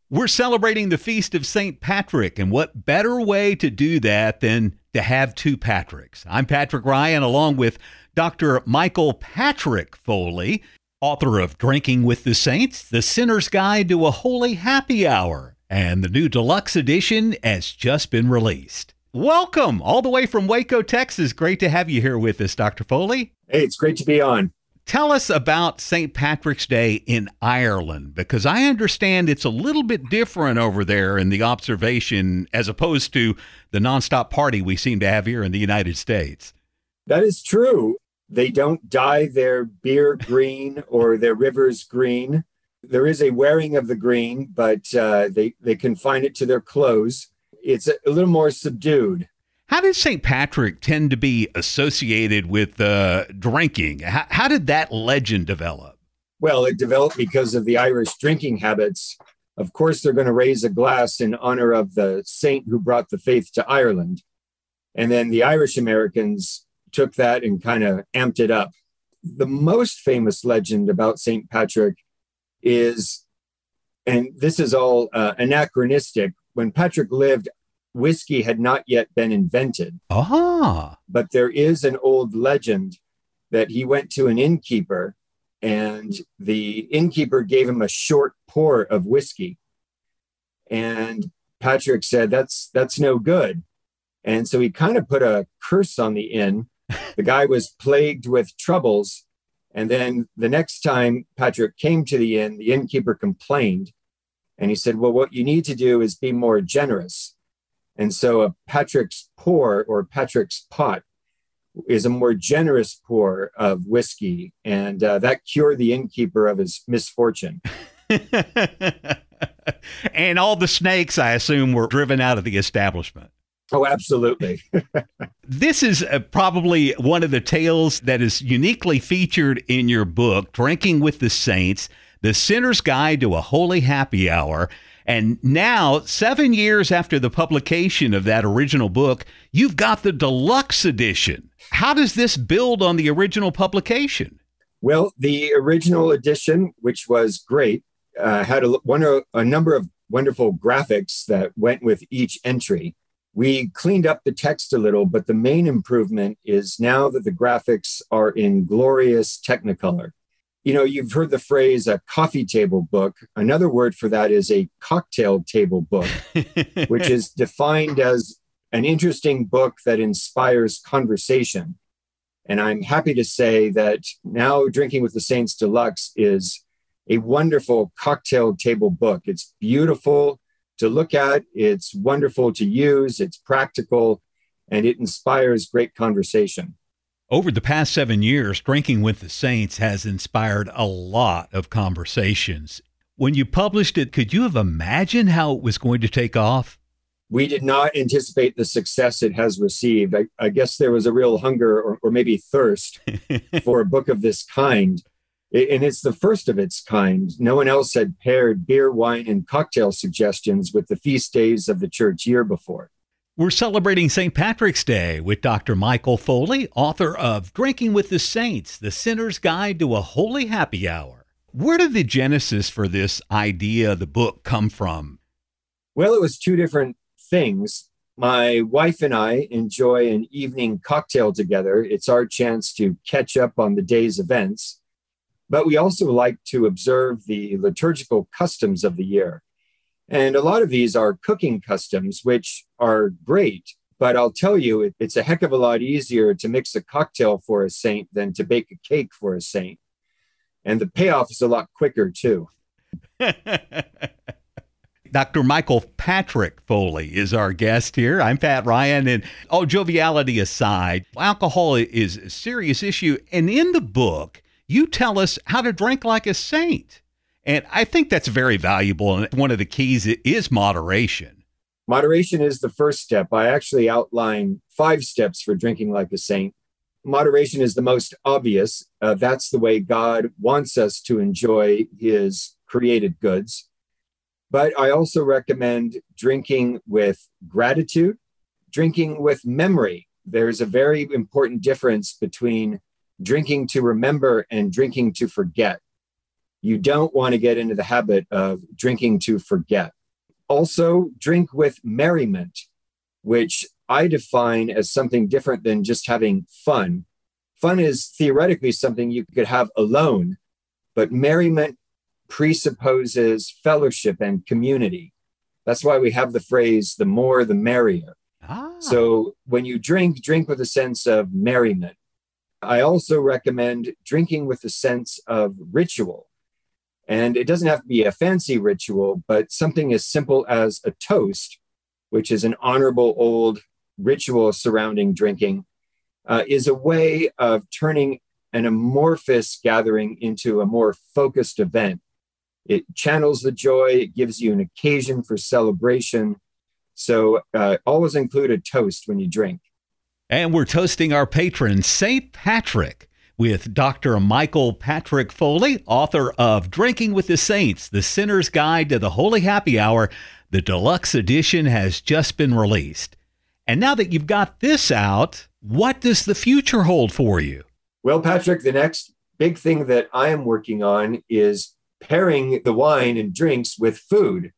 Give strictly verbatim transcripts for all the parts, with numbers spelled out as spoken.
We're celebrating the feast of Saint Patrick, and what better way to do that than to have two Patricks? I'm Patrick Ryan, along with Doctor Michael Patrick Foley, author of Drinking with the Saints, The Sinner's Guide to a Holy Happy Hour, and the new deluxe edition has just been released. Welcome all the way from Waco, Texas. Great to have you here with us, Doctor Foley. Hey, it's great to be on. Tell us about Saint Patrick's Day in Ireland, because I understand it's a little bit different over there in the observation as opposed to the nonstop party we seem to have here in the United States. That is true. They don't dye their beer green or their rivers green. There is a wearing of the green, but uh, they, they confine it to their clothes. It's a, a little more subdued. How did Saint Patrick tend to be associated with uh, drinking? How, how did that legend develop? Well, it developed because of the Irish drinking habits. Of course, they're going to raise a glass in honor of the saint who brought the faith to Ireland. And then the Irish Americans took that and kind of amped it up. The most famous legend about Saint Patrick is, and this is all uh, anachronistic, when Patrick lived, whiskey had not yet been invented. Ah. But there is an old legend that he went to an innkeeper and the innkeeper gave him a short pour of whiskey. And Patrick said, that's that's no good. And so he kind of put a curse on the inn. The guy was plagued with troubles. And then the next time Patrick came to the inn, the innkeeper complained. And he said, well, what you need to do is be more generous. And so a Patrick's pour or Patrick's pot is a more generous pour of whiskey. And uh, that cured the innkeeper of his misfortune. And all the snakes, I assume, were driven out of the establishment. Oh, absolutely. This is uh, probably one of the tales that is uniquely featured in your book, Drinking with the Saints, The Sinner's Guide to a Holy Happy Hour. And now, seven years after the publication of that original book, you've got the deluxe edition. How does this build on the original publication? Well, the original edition, which was great, uh, had a, one, a number of wonderful graphics that went with each entry. We cleaned up the text a little, but the main improvement is now that the graphics are in glorious Technicolor. You know, you've heard the phrase a coffee table book. Another word for that is a cocktail table book, which is defined as an interesting book that inspires conversation. And I'm happy to say that now Drinking with the Saints Deluxe is a wonderful cocktail table book. It's beautiful to look at. It's wonderful to use. It's practical, and it inspires great conversation. Over the past seven years, Drinking with the Saints has inspired a lot of conversations. When you published it, could you have imagined how it was going to take off? We did not anticipate the success it has received. I, I guess there was a real hunger or, or maybe thirst for a book of this kind. It, and it's the first of its kind. No one else had paired beer, wine, and cocktail suggestions with the feast days of the church year before. We're celebrating Saint Patrick's Day with Doctor Michael Foley, author of Drinking with the Saints, The Sinner's Guide to a Holy Happy Hour. Where did the genesis for this idea, the book, come from? Well, it was two different things. My wife and I enjoy an evening cocktail together. It's our chance to catch up on the day's events. But we also like to observe the liturgical customs of the year. And a lot of these are cooking customs, which are great. But I'll tell you, it's a heck of a lot easier to mix a cocktail for a saint than to bake a cake for a saint. And the payoff is a lot quicker, too. Doctor Michael Patrick Foley is our guest here. I'm Pat Ryan. And all joviality aside, alcohol is a serious issue. And in the book, you tell us how to drink like a saint. And I think that's very valuable. And one of the keys is moderation. Moderation is the first step. I actually outline five steps for drinking like a saint. Moderation is the most obvious. Uh, that's the way God wants us to enjoy his created goods. But I also recommend drinking with gratitude, drinking with memory. There's a very important difference between drinking to remember and drinking to forget. You don't want to get into the habit of drinking to forget. Also, drink with merriment, which I define as something different than just having fun. Fun is theoretically something you could have alone, but merriment presupposes fellowship and community. That's why we have the phrase, the more, the merrier. Ah. So when you drink, drink with a sense of merriment. I also recommend drinking with a sense of ritual. And it doesn't have to be a fancy ritual, but something as simple as a toast, which is an honorable old ritual surrounding drinking, uh, is a way of turning an amorphous gathering into a more focused event. It channels the joy, it gives you an occasion for celebration. So uh, always include a toast when you drink. And we're toasting our patron, Saint Patrick, with Doctor Michael Patrick Foley, author of Drinking with the Saints, The Sinner's Guide to the Holy Happy Hour. The deluxe edition has just been released. And now that you've got this out, what does the future hold for you? Well, Patrick, the next big thing that I am working on is pairing the wine and drinks with food.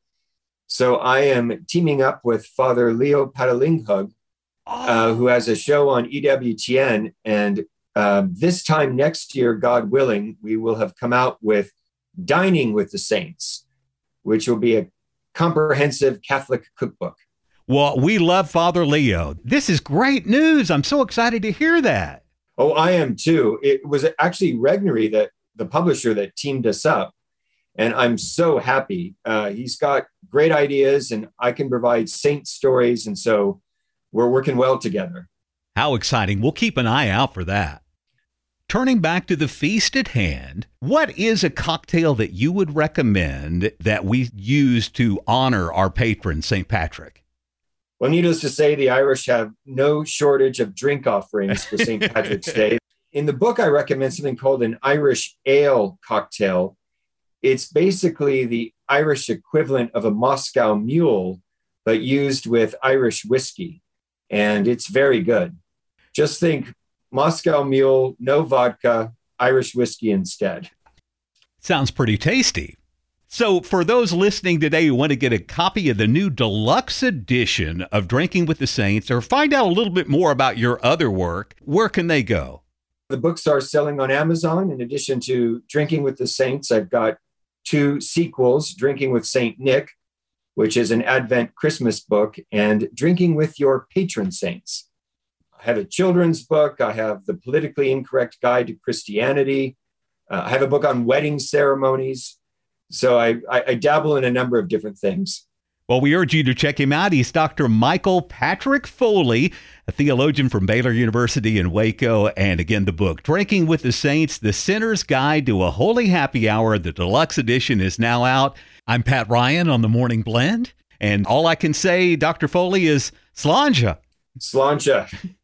So I am teaming up with Father Leo Patalinghug, uh, who has a show on E W T N. And um, this time next year, God willing, we will have come out with Dining with the Saints, which will be a comprehensive Catholic cookbook. Well, we love Father Leo. This is great news. I'm so excited to hear that. Oh, I am too. It was actually Regnery, that the publisher, that teamed us up. And I'm so happy. Uh, he's got great ideas and I can provide saint stories. And so we're working well together. How exciting. We'll keep an eye out for that. Turning back to the feast at hand, what is a cocktail that you would recommend that we use to honor our patron, Saint Patrick? Well, needless to say, the Irish have no shortage of drink offerings for Saint Patrick's Day. In the book, I recommend something called an Irish ale cocktail. It's basically the Irish equivalent of a Moscow Mule, but used with Irish whiskey. And it's very good. Just think Moscow Mule, no vodka, Irish whiskey instead. Sounds pretty tasty. So for those listening today who want to get a copy of the new deluxe edition of Drinking with the Saints or find out a little bit more about your other work, where can they go? The books are selling on Amazon. In addition to Drinking with the Saints, I've got two sequels, Drinking with Saint Nick, which is an Advent Christmas book, and Drinking with Your Patron Saints. I have a children's book. I have The Politically Incorrect Guide to Christianity. Uh, I have a book on wedding ceremonies. So I, I, I dabble in a number of different things. Well, we urge you to check him out. He's Doctor Michael Patrick Foley, a theologian from Baylor University in Waco. And again, the book, Drinking with the Saints, The Sinner's Guide to a Holy Happy Hour. The deluxe edition is now out. I'm Pat Ryan on The Morning Blend. And all I can say, Doctor Foley, is Slàinte. Slàinte.